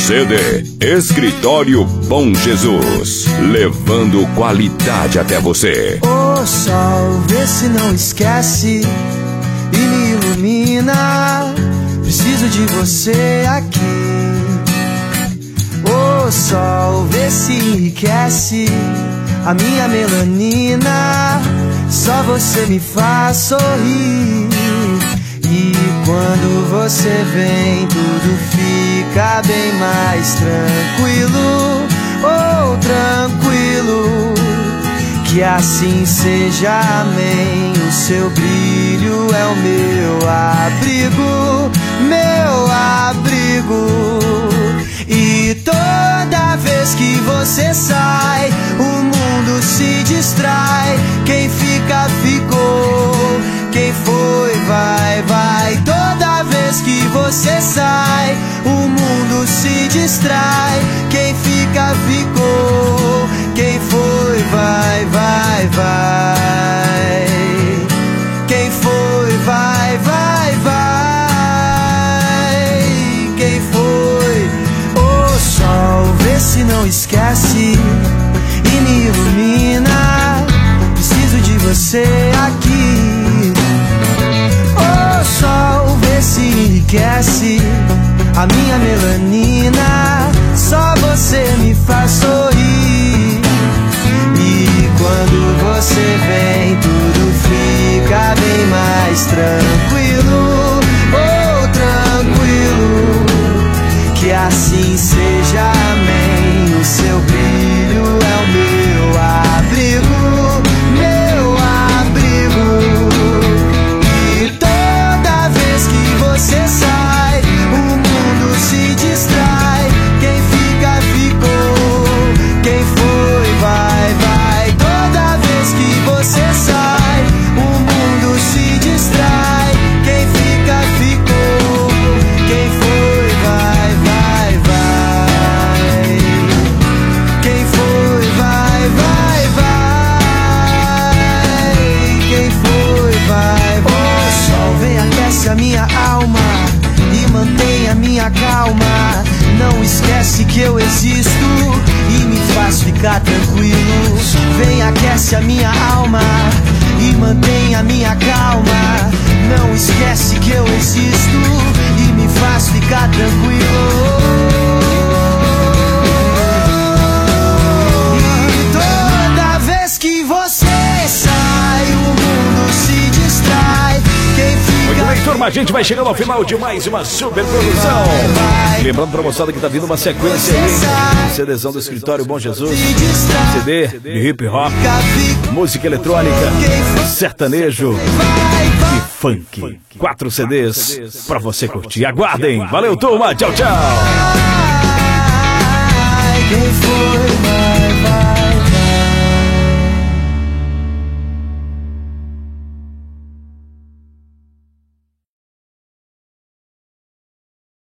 CD Escritório Bom Jesus, levando qualidade até você. Ô sol, vê se não esquece e me ilumina. Preciso de você aqui. Ô sol, vê se enriquece a minha melanina. Só você me faz sorrir. E quando você vem, tudo fica bem mais tranquilo. Oh, tranquilo. Que assim seja, amém. O seu brilho é o meu abrigo, meu abrigo. E toda vez que você sai, o mundo se distrai. Quem fica, ficou. Quem foi, vai, vai. Toda vez que você sai, o mundo se distrai. Quem fica, ficou. Quem foi, vai, vai, vai. Quem foi, vai, vai, vai. Quem foi? Ô sol, vê se não esquece e me ilumina. Preciso de você aqui. Ô sol, vê se enriquece a minha melanina. Só você me faz sorrir. E quando você vem, tudo fica bem mais tranquilo. Oh, tranquilo. Que assim seja, amém. O seu brilho é o meu abrigo, meu abrigo. E toda vez que você sai, o mundo se distrai. Quem fica, ficou. Quem foi, vai, vai. Toda vez que você sai, o mundo se distrai. Quem fica, ficou. Quem foi, vai, vai, vai. Quem foi, vai, vai, vai. Quem foi, vai, vai. Ô sol, vem, aquece a minha alma e mantém a minha calma. Não esquece que eu existo e me faz ficar tranquilo. Vem, aquece a minha alma e mantém a minha calma. Não esquece que eu existo e me faz ficar tranquilo. E toda vez que você sai, o mundo se distrai. Quem fica. Muito bem, turma, a gente vai chegando ao final de mais uma super produção. Lembrando pra moçada que tá vindo uma sequência aí, CDzão do Escritório Bom Jesus, CD de hip hop, música eletrônica, sertanejo e funk. 4 CDs pra você curtir. Aguardem. Valeu, turma. Tchau, tchau. Quem foi?